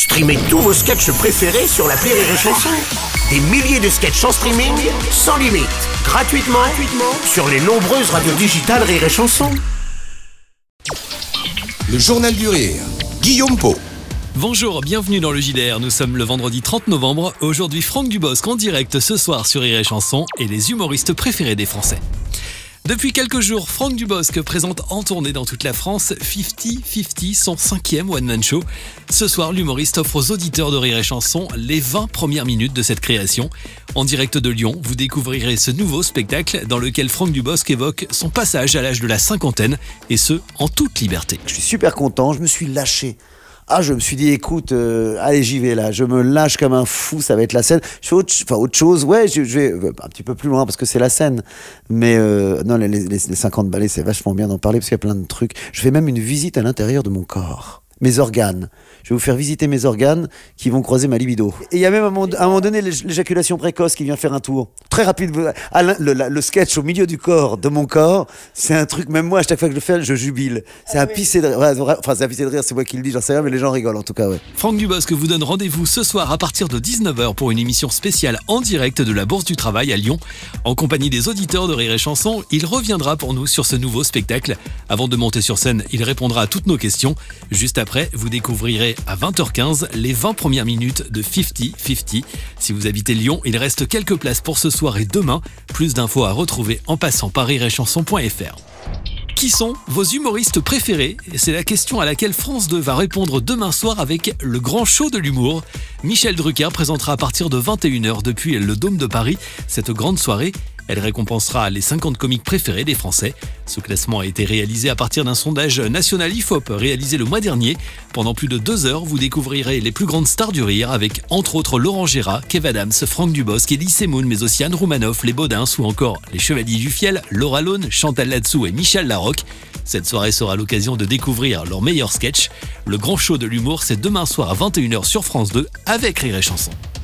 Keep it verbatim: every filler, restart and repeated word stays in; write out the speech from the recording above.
Streamez tous vos sketchs préférés sur l'appli Rire et Chanson. Des milliers de sketchs en streaming, sans limite, gratuitement, gratuitement sur les nombreuses radios digitales Rire et Chanson. Le Journal du Rire, Guillaume Pau. Bonjour, bienvenue dans le J D R. Nous sommes le vendredi trente novembre. Aujourd'hui, Franck Dubosc en direct ce soir sur Rire et Chanson et les humoristes préférés des Français. Depuis quelques jours, Franck Dubosc présente en tournée dans toute la France cinquante cinquante, son cinquième one-man show. Ce soir, l'humoriste offre aux auditeurs de Rire et Chanson les vingt premières minutes de cette création. En direct de Lyon, vous découvrirez ce nouveau spectacle dans lequel Franck Dubosc évoque son passage à l'âge de la cinquantaine, et ce, en toute liberté. Je suis super content, je me suis lâché. Ah, je me suis dit, écoute, euh, allez, j'y vais là, je me lâche comme un fou, ça va être la scène. Je fais autre, enfin, autre chose, ouais, je, je vais un petit peu plus loin parce que c'est la scène. Mais euh, non, les, les, les cinquante balais, c'est vachement bien d'en parler parce qu'il y a plein de trucs. Je fais même une visite à l'intérieur de mon corps. Mes organes. Je vais vous faire visiter mes organes qui vont croiser ma libido. Et il y a même à un moment, à un moment donné l'éjaculation précoce qui vient faire un tour. Très rapide. Le, le, le sketch au milieu du corps, de mon corps, c'est un truc, même moi, à chaque fois que je le fais, je jubile. C'est un pisser de rire. Enfin, c'est un pisser de rire, c'est moi qui le dis, j'en sais rien, mais les gens rigolent en tout cas, ouais. Franck Dubosc vous donne rendez-vous ce soir à partir de dix-neuf heures pour une émission spéciale en direct de la Bourse du Travail à Lyon. En compagnie des auditeurs de Rire et Chanson, il reviendra pour nous sur ce nouveau spectacle. Avant de monter sur scène, il répondra à toutes nos questions. Juste après, Après, vous découvrirez à vingt heures quinze les vingt premières minutes de cinquante cinquante. Si vous habitez Lyon, il reste quelques places pour ce soir et demain. Plus d'infos à retrouver en passant par rire et chanson point f r. Qui sont vos humoristes préférés ? C'est la question à laquelle France deux va répondre demain soir avec le grand show de l'humour. Michel Drucker présentera à partir de vingt et une heures depuis le Dôme de Paris cette grande soirée. Elle récompensera les cinquante comiques préférés des Français. Ce classement a été réalisé à partir d'un sondage national I F O P réalisé le mois dernier. Pendant plus de deux heures, vous découvrirez les plus grandes stars du rire avec entre autres Laurent Gérard, Kev Adams, Franck Dubosc, Elie Semoun, mais aussi Anne Roumanoff, les Baudins ou encore les Chevaliers du Fiel, Laura Lone, Chantal Latsou et Michel Larocque. Cette soirée sera l'occasion de découvrir leurs meilleurs sketchs. Le grand show de l'humour, c'est demain soir à vingt et une heures sur France deux avec Rire et Chanson.